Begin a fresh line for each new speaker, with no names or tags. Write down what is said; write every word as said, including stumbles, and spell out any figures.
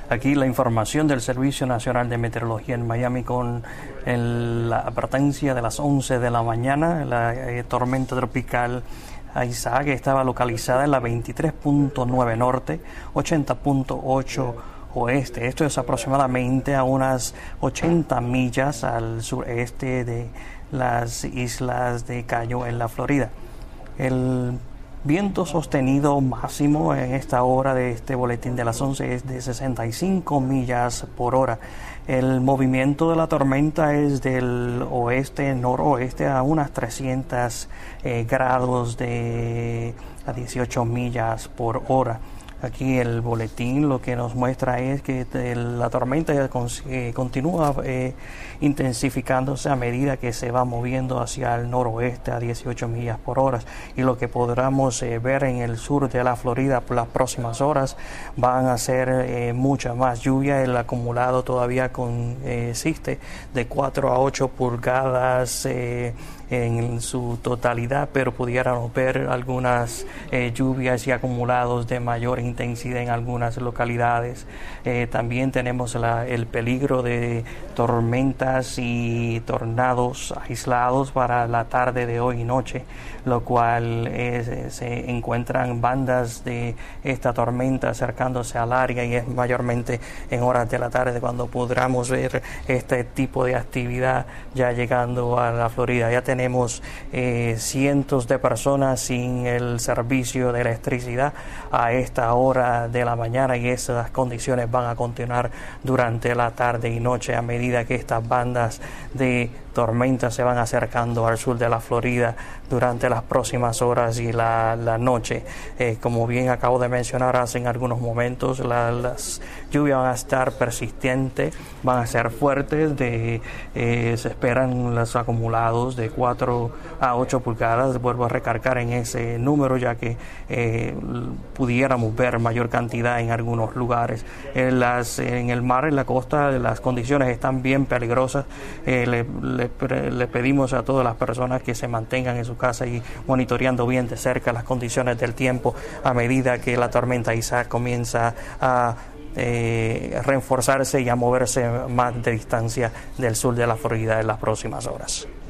Aquí la información del Servicio Nacional de Meteorología en Miami con el, la advertencia de las once de la mañana. La eh, tormenta tropical Isaac estaba localizada en la veintitrés punto nueve norte, ochenta punto ocho oeste. Esto es aproximadamente a unas ochenta millas al sureste de las islas de Cayo en la Florida. El viento sostenido máximo en esta hora de este boletín de las once es de sesenta y cinco millas por hora. El movimiento de la tormenta es del oeste-noroeste a unas trescientos eh, grados de a dieciocho millas por hora. Aquí el boletín lo que nos muestra es que la tormenta eh, continúa eh, intensificándose a medida que se va moviendo hacia el noroeste a dieciocho millas por hora. Y lo que podremos eh, ver en el sur de la Florida por las próximas horas van a ser eh, mucha más lluvia. El acumulado todavía consiste de cuatro a ocho pulgadas eh, en su totalidad, pero pudiéramos ver algunas eh, lluvias y acumulados de mayor intensidad en algunas localidades. Eh, también tenemos la, el peligro de tormentas y tornados aislados para la tarde de hoy y noche, lo cual eh, se encuentran bandas de esta tormenta acercándose al área, y es mayormente en horas de la tarde cuando podremos ver este tipo de actividad ya llegando a la Florida. Ya tenemos Tenemos eh, cientos de personas sin el servicio de electricidad a esta hora de la mañana, y esas condiciones van a continuar durante la tarde y noche a medida que estas bandas de tormentas se van acercando al sur de la Florida durante las próximas horas y la, la noche. Eh, como bien acabo de mencionar hace en algunos momentos, la, las lluvias van a estar persistentes, van a ser fuertes. De, eh, se esperan los acumulados de cuatro a ocho pulgadas. Vuelvo a recargar en ese número, ya que eh, pudiéramos ver mayor cantidad en algunos lugares. En, las, en el mar, en la costa, las condiciones están bien peligrosas. Eh, le, le Le pedimos a todas las personas que se mantengan en su casa y monitoreando bien de cerca las condiciones del tiempo a medida que la tormenta Isaac comienza a eh, reforzarse y a moverse más de distancia del sur de la Florida en las próximas horas.